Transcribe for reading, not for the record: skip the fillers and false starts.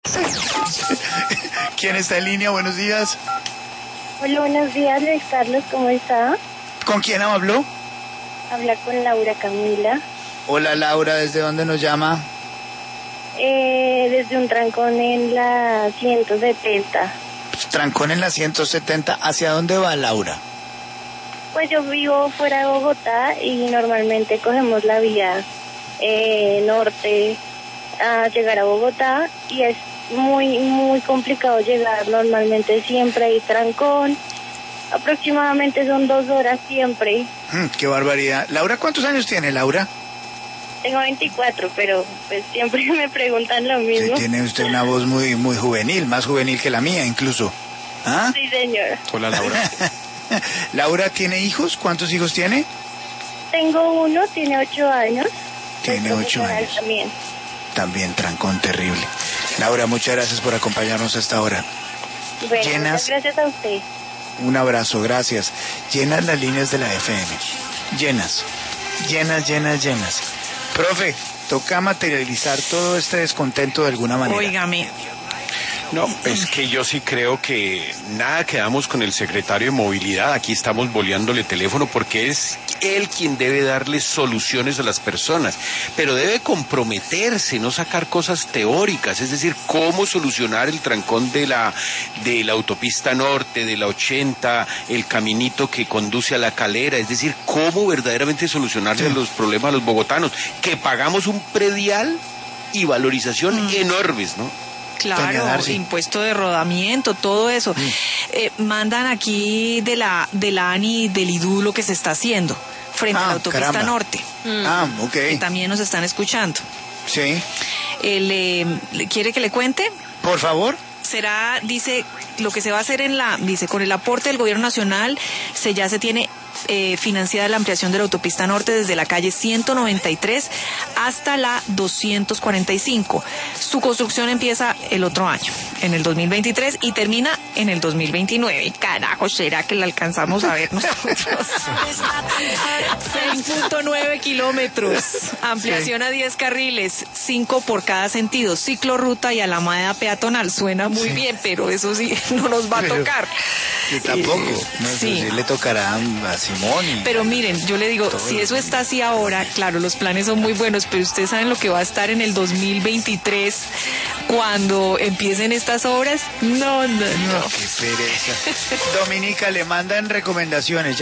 ¿Quién está en línea? Buenos días. Hola, buenos días, Luis Carlos, ¿cómo está? ¿Con quién habló? Habla con Laura Camila. Hola Laura, ¿desde dónde nos llama? Desde un trancón en la 170. Trancón en la 170. ¿Hacia dónde va Laura? Pues yo vivo fuera de Bogotá y normalmente cogemos la vía norte a llegar a Bogotá y es muy complicado llegar. Normalmente siempre hay trancón. Aproximadamente son 2 horas siempre. ¡Qué barbaridad! Laura, ¿cuántos años tiene Laura? Tengo 24, pero pues siempre me preguntan lo mismo. Sí, tiene usted una voz muy juvenil, más juvenil que la mía incluso. ¿Ah? Sí, señor. Hola, Laura. ¿Laura tiene hijos? ¿Cuántos hijos tiene? Tengo uno, tiene 8 años. Tiene 8 años. También trancón terrible. Laura, muchas gracias por acompañarnos hasta ahora. Bueno, muchas gracias a usted. Un abrazo, gracias. Llenas las líneas de la FM. Llenas. Profe, toca materializar todo este descontento de alguna manera. Óigame. No, es que yo sí creo que nada quedamos con el secretario de Movilidad. Aquí estamos boleándole teléfono porque es él quien debe darle soluciones a las personas. Pero debe comprometerse, no sacar cosas teóricas. Es decir, cómo solucionar el trancón de la autopista norte, de la 80, el caminito que conduce a La Calera. Es decir, cómo verdaderamente solucionarle los problemas a los bogotanos. Que pagamos un predial y valorización enormes, ¿no? Claro, impuesto de rodamiento, todo eso. Mandan aquí de la ANI y del IDU lo que se está haciendo frente a la autopista norte. Ok. Que también nos están escuchando. Sí. ¿Quiere que le cuente? Por favor. Será, dice, lo que se va a hacer con el aporte del gobierno nacional, ya se tiene financiada la ampliación de la autopista norte desde la calle 193 hasta la 245. Su construcción empieza el otro año, en el 2023, y termina en el 2029. Carajo, ¿será que la alcanzamos a ver nosotros? 6.9 kilómetros, ampliación a 10 carriles, 5 por cada sentido, ciclorruta y alameda peatonal. Suena muy bien, pero eso sí no nos va a tocar. Que tampoco, no sé si le tocará a Simón. Pero miren, yo le digo, si eso está así ahora, claro, los planes son muy buenos, pero ustedes saben lo que va a estar en el 2023 cuando empiecen estas obras. No. Qué pereza. Dominica, le mandan recomendaciones.